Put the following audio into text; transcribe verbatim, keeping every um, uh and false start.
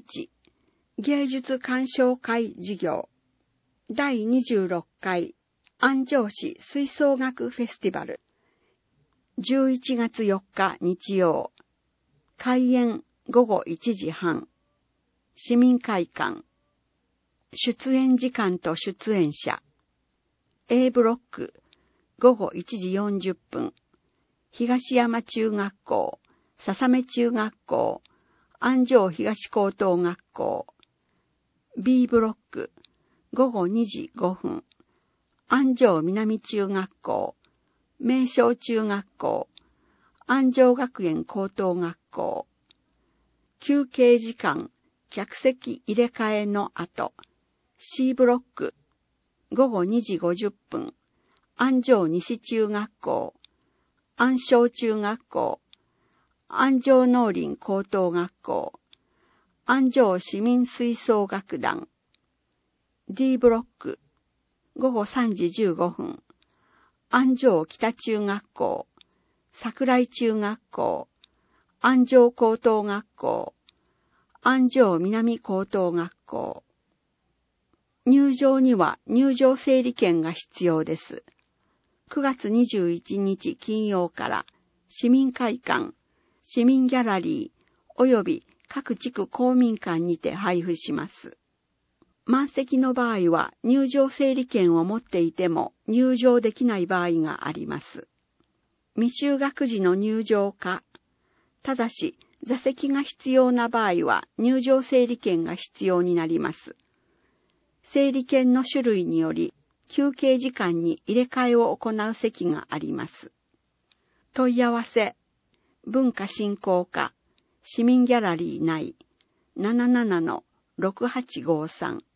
いち芸術鑑賞会事業だいにじゅうろっかい安城市吹奏楽フェスティバルじゅういちがつよっか日曜開演ごごいちじはん市民会館出演時間と出演者 A ブロックごごいちじよんじゅっぷん東山中学校笹目中学校安城東高等学校 B ブロックごごにじごふん安城南中学校名称中学校安城学園高等学校休憩時間客席入れ替えの後 C ブロックごごにじごじゅっぷん安城西中学校安昌中学校安城農林高等学校安城市民吹奏楽団 D ブロックごごさんじじゅうごふん安城北中学校桜井中学校安城高等学校安城南高等学校入場には入場整理券が必要です。くがつにじゅういちにち金曜から市民会館、市民ギャラリー及び各地区公民館にて配布します。満席の場合は入場整理券を持っていても入場できない場合があります。未就学時の入場か、ただし座席が必要な場合は入場整理券が必要になります。整理券の種類により休憩時間に入れ替えを行う席があります。問い合わせ、文化振興課、市民ギャラリー内 ななななのろくはちごさん